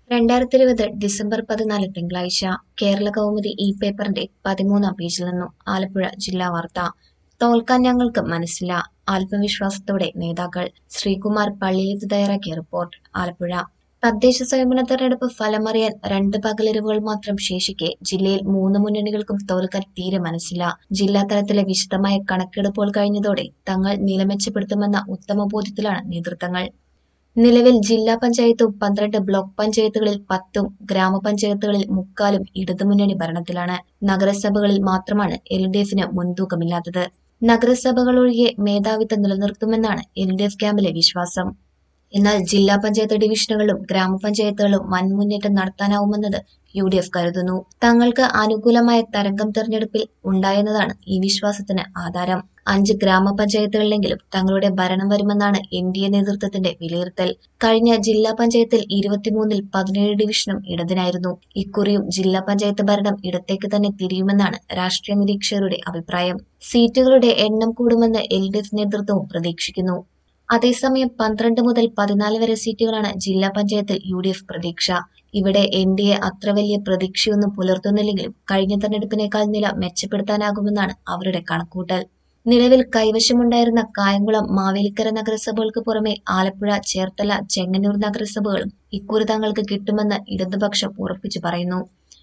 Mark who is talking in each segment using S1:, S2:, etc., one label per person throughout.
S1: 2020 December 14 തിങ്കളാഴ്ച കേരളകൗമുദി പേപ്പറിന്റെ 13-ാം പേജിൽ നിന്നും ആലപ്പുഴ ജില്ലാ വാർത്ത. തോൽക്കാൻ ഞങ്ങൾക്ക് മനസ്സില്ല, ആത്മവിശ്വാസത്തോടെ നേതാക്കൾ. ശ്രീകുമാർ പള്ളിയിലത്ത് തയ്യാറാക്കിയ റിപ്പോർട്ട്. ആലപ്പുഴ തദ്ദേശ സ്വയംഭരണ തെരഞ്ഞെടുപ്പ് ഫലമറിയാൻ 2 പകലിരവുകൾ മാത്രം ശേഷിക്കെ ജില്ലയിൽ 3 മുന്നണികൾക്കും തോൽക്കാൻ തീരെ മനസ്സില്ല. ജില്ലാ തലത്തിലെ വിശദമായ കണക്കെടുപ്പുകൾ കഴിഞ്ഞതോടെ തങ്ങൾ നില മെച്ചപ്പെടുത്തുമെന്ന ഉത്തമ ബോധ്യത്തിലാണ് നേതൃത്വങ്ങൾ. നിലവിൽ ജില്ലാ പഞ്ചായത്തും 12 ബ്ലോക്ക് പഞ്ചായത്തുകളിൽ 10ഉം ഗ്രാമപഞ്ചായത്തുകളിൽ 3/4 ഇടതുമുന്നണി ഭരണത്തിലാണ്. നഗരസഭകളിൽ മാത്രമാണ് LDF-ന് മുൻതൂക്കമില്ലാത്തത്. നഗരസഭകളൊഴികെ മേധാവിത്വം നിലനിർത്തുമെന്നാണ് LDF ക്യാമ്പിലെ വിശ്വാസം. എന്നാൽ ജില്ലാ പഞ്ചായത്ത് ഡിവിഷനുകളിലും ഗ്രാമപഞ്ചായത്തുകളിലും വൻ മുന്നേറ്റം നടത്താനാവുമെന്നത് UDF കരുതുന്നു. തങ്ങൾക്ക് അനുകൂലമായ തരംഗം തെരഞ്ഞെടുപ്പിൽ ഉണ്ടായെന്നതാണ് ഈ വിശ്വാസത്തിന് ആധാരം. 5 ഗ്രാമപഞ്ചായത്തുകളിലെങ്കിലും തങ്ങളുടെ ഭരണം വരുമെന്നാണ് NDA നേതൃത്വത്തിന്റെ വിലയിരുത്തൽ. കഴിഞ്ഞ ജില്ലാ പഞ്ചായത്തിൽ 23-ൽ 17 ഡിവിഷനും ഇടതിനായിരുന്നു. ഇക്കുറിയും ജില്ലാ പഞ്ചായത്ത് ഭരണം ഇടത്തേക്ക് തന്നെ തിരിയുമെന്നാണ് രാഷ്ട്രീയ നിരീക്ഷകരുടെ അഭിപ്രായം. സീറ്റുകളുടെ എണ്ണം കൂടുമെന്ന് LDF നേതൃത്വവും പ്രതീക്ഷിക്കുന്നു. അതേസമയം 12 മുതൽ 14 വരെ സീറ്റുകളാണ് ജില്ലാ പഞ്ചായത്തിൽ UDF പ്രതീക്ഷ. ഇവിടെ NDA അത്ര വലിയ പ്രതീക്ഷയൊന്നും പുലർത്തുന്നില്ലെങ്കിലും കഴിഞ്ഞ തെരഞ്ഞെടുപ്പിനേക്കാൾ നില മെച്ചപ്പെടുത്താനാകുമെന്നാണ് അവരുടെ കണക്കൂട്ടൽ. നിലവിൽ കൈവശമുണ്ടായിരുന്ന കായംകുളം, മാവേലിക്കര നഗരസഭകൾക്ക് പുറമെ ആലപ്പുഴ, ചേർത്തല, ചെങ്ങന്നൂർ നഗരസഭകളും ഇക്കുറി തങ്ങൾക്ക് കിട്ടുമെന്ന് ഇടതുപക്ഷം ഉറപ്പിച്ചു പറയുന്നു.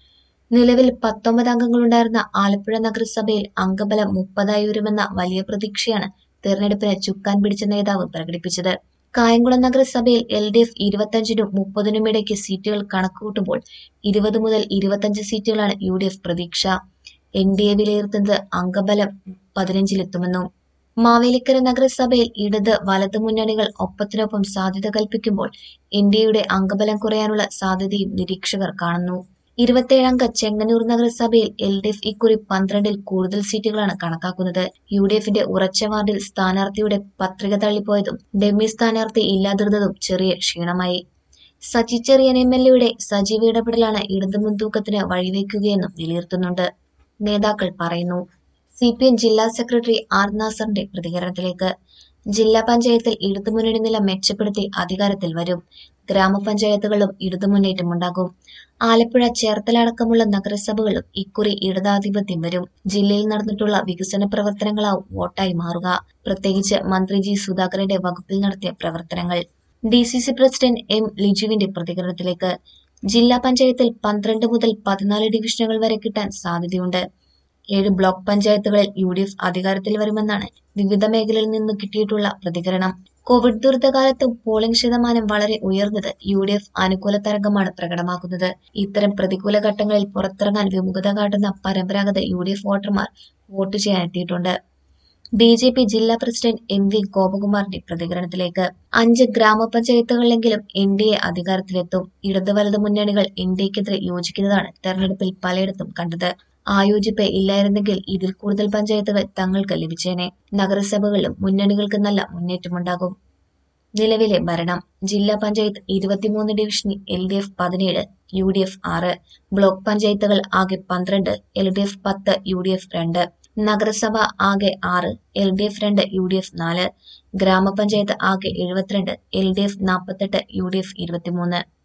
S1: നിലവിൽ 19 അംഗങ്ങളുണ്ടായിരുന്ന ആലപ്പുഴ നഗരസഭയിൽ അംഗബലം 30 ഉയരുമെന്ന വലിയ പ്രതീക്ഷയാണ് തെരഞ്ഞെടുപ്പിന് ചുക്കാൻ പിടിച്ച നേതാവ് പ്രകടിപ്പിച്ചത്. കായംകുളം നഗരസഭയിൽ LDF 25-നും 30-നും ഇടയ്ക്ക് സീറ്റുകൾ കണക്കുകൂട്ടുമ്പോൾ 20 മുതൽ 25 സീറ്റുകളാണ് UDF പ്രതീക്ഷ. NDA വിലയിരുത്തുന്നത് അംഗബലം 15-ലെത്തുമെന്നും. മാവേലിക്കര നഗരസഭയിൽ ഇടത് വലത് മുന്നണികൾ ഒപ്പത്തിനൊപ്പം സാധ്യത കൽപ്പിക്കുമ്പോൾ NDAയുടെ അംഗബലം കുറയാനുള്ള സാധ്യതയും നിരീക്ഷകർ കാണുന്നു. 27 അംഗ ചെങ്ങന്നൂർ നഗരസഭയിൽ LDF ഇക്കുറി 12-ൽ കൂടുതൽ സീറ്റുകളാണ് കണക്കാക്കുന്നത്. UDF-ന്റെ ഉറച്ച വാർഡിൽ സ്ഥാനാർത്ഥിയുടെ പത്രിക തള്ളിപ്പോയതും ഡമ്മി സ്ഥാനാർത്ഥി ഇല്ലാതിരുന്നതും ചെറിയ ക്ഷീണമായി. സജി ചെറിയാൻ MLA-യുടെ സജീവ ഇടപെടലാണ് ഇടതു മുൻതൂക്കത്തിന് വഴിവെക്കുകയെന്നും വിലയിരുത്തുന്നുണ്ട് നേതാക്കൾ പറയുന്നു. CPM ജില്ലാ സെക്രട്ടറി R നാസറിന്റെ പ്രതികരണത്തിലേക്ക്. ജില്ലാ പഞ്ചായത്തിൽ ഇടതുമുന്നണി നില മെച്ചപ്പെടുത്തി അധികാരത്തിൽ വരും. ഗ്രാമപഞ്ചായത്തുകളിലും ഇടതുമുന്നേറ്റമുണ്ടാകും. ആലപ്പുഴ, ചേർത്തല അടക്കമുള്ള നഗരസഭകളിലും ഇക്കുറി ഇടതാധിപത്യം വരും. ജില്ലയിൽ നടന്നിട്ടുള്ള വികസന പ്രവർത്തനങ്ങളാവും വോട്ടായി മാറുക, പ്രത്യേകിച്ച് മന്ത്രി G സുധാകരന്റെ വകുപ്പിൽ നടത്തിയ പ്രവർത്തനങ്ങൾ. DCC പ്രസിഡന്റ് M ലിജുവിന്റെ പ്രതികരണത്തിലേക്ക്. ജില്ലാ പഞ്ചായത്തിൽ 12 മുതൽ 14 ഡിവിഷനുകൾ വരെ കിട്ടാൻ സാധ്യതയുണ്ട്. 7 ബ്ലോക്ക് പഞ്ചായത്തുകളിൽ UDF അധികാരത്തിൽ വരുമെന്നാണ് വിവിധ മേഖലയിൽ നിന്ന് കിട്ടിയിട്ടുള്ള പ്രതികരണം. കോവിഡ് ദുരിതകാലത്തും പോളിംഗ് ശതമാനം വളരെ ഉയർന്നത് UDF അനുകൂല തരംഗമാണ് പ്രകടമാക്കുന്നത്. ഇത്തരം പ്രതികൂല ഘട്ടങ്ങളിൽ പുറത്തിറങ്ങാൻ വിമുഖത കാട്ടുന്ന പരമ്പരാഗത UDF വോട്ടർമാർ വോട്ട് ചെയ്യാനെത്തിയിട്ടുണ്ട്. BJP ജില്ലാ പ്രസിഡന്റ് MV ഗോപകുമാറിന്റെ പ്രതികരണത്തിലേക്ക്. 5 ഗ്രാമപഞ്ചായത്തുകളിലെങ്കിലും NDA അധികാരത്തിലെത്തും. ഇടത് വലത് മുന്നണികൾ NDAക്കെതിരെ യോജിക്കുന്നതാണ് തെരഞ്ഞെടുപ്പിൽ പലയിടത്തും കണ്ടത്. ആയോജിപ്പ് ഇല്ലായിരുന്നെങ്കിൽ ഇതിൽ കൂടുതൽ പഞ്ചായത്തുകൾ തങ്ങൾക്ക് ലഭിച്ചേനെ. നഗരസഭകളിലും മുന്നണികൾക്ക് നല്ല മുന്നേറ്റമുണ്ടാകും. നിലവിലെ ഭരണം. ജില്ലാ പഞ്ചായത്ത് 23 ഡിവിഷനിൽ LDF 17, UDF 6. ബ്ലോക്ക് പഞ്ചായത്തുകൾ ആകെ 12, LDF 10, UDF 2. നഗരസഭ ആകെ 6, LDF 2, UDF 4. ഗ്രാമപഞ്ചായത്ത് ആകെ 72, LDF 48, UDF 23.